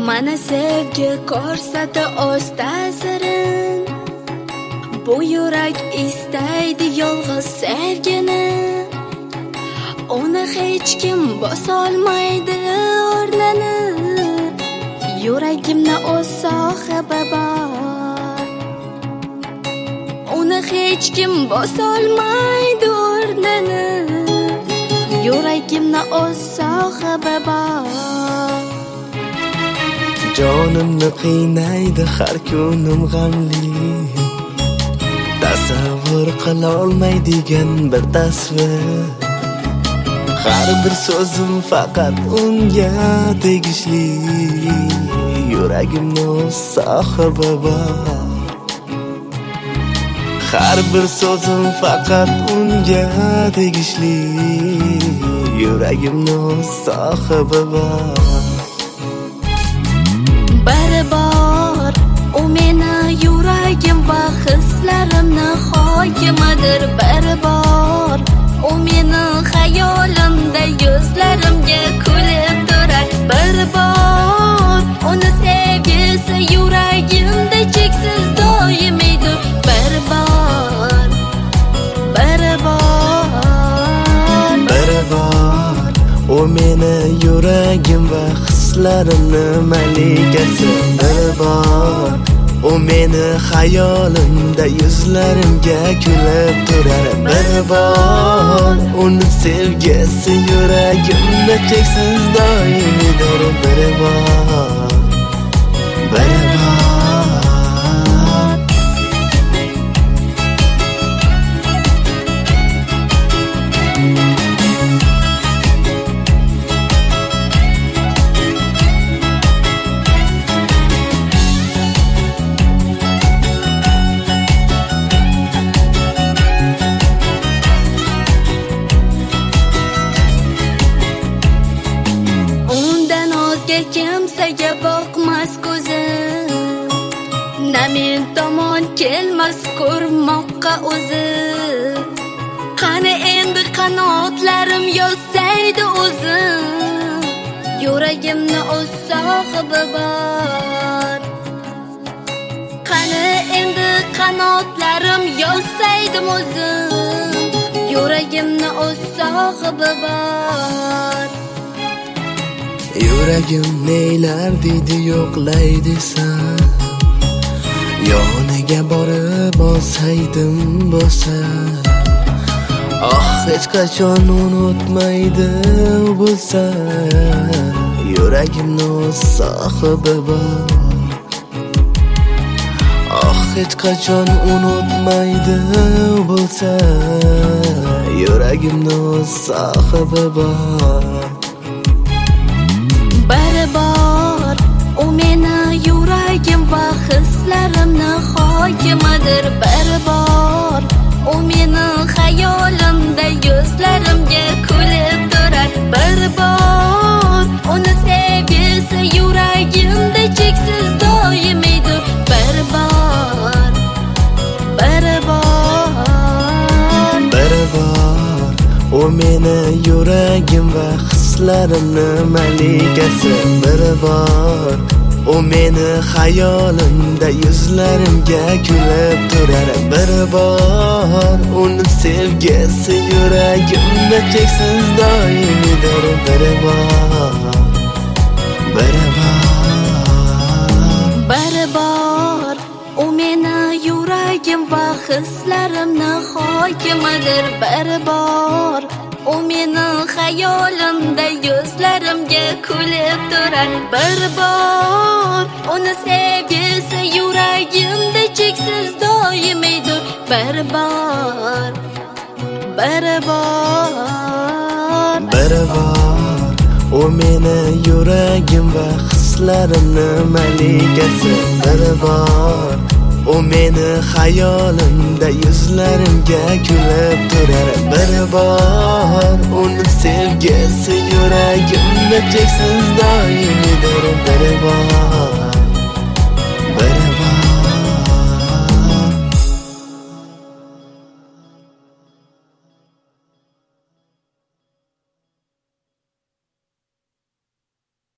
Mana sevgi ko'rsata o'z ta'sirin. Bu yurak istaydi yolg'iz sevgini. Uni hech kim bosolmaydi o'rnini. Yuragimda o'z sohibi bor. Uni hech kim bosolmaydi o'rnini. Yuragimda o'z sohibi bor. Jonimni qiynaydi har kunim g'amli. Tasavvur qila olmaydigan bir tasvir. Har bir so'zim faqat unga tegishli. Yuragimni o'z sohibi bor. Har bir so'zim faqat unga tegishli. Yuragimni o'z sohibi bor. Bor, u meni yuragim va hislarimni hokimidir. Bor, u meni xayolimda yuzlarimga kulib turar. Bor, uni sevgisi yuragimda cheksiz doimiydir. Bor, u meni yuragim va hislarimni malikasi. Bor, u meni xayolimda yuzlarimga kulib turar. Bor, uni sevgisi yuragimda cheksiz doimiydir. Bor. Kimsaga boqmas ko'zim, na men tomon kelmas ko'rmoqqa o'zi. Qani endi qanotlarim yossaydi o'zim. Yuragimni o'z sohibi bor. Qani endi qanotlarim yossaydim o'zim. Yuragimni o'z sohibi bor. Yuragim neylar deydi yo'qlay desam, yoniga borib olsaydim bo'lsa. Hech qachon unutmaydi bo'lsa. Yuragimni o'z sohibi bor. Hech qachon unutmaydi bo'lsa. Yuragimni o'z sohibi bor. Bor, u meni yuragim va hislarimni hokimidir. Bor, u meni xayolimda yuzlarimga kulib turar. Bor, uni sevgisi yuragimda cheksiz doimiydir. Bor, u meni yuragim va hislarimni malikasi. Bor, u meni xayolimda yuzlarimga kulib turar. Bor, uni sevgisi yuragimda cheksiz doimiydir. Bor, u meni yuragim va hislarimni hokimidir. Bor, u meni xayolimda yuzlarimga kulib turar. Bor, uni sevgisi yuragimda cheksiz doimiydir. Bor, u meni yuragim va hislarimni malikasi. Bor, u meni xayolimda yuzlarimga kulib turar. Bor, uni sevgisi yuragimda cheksiz doim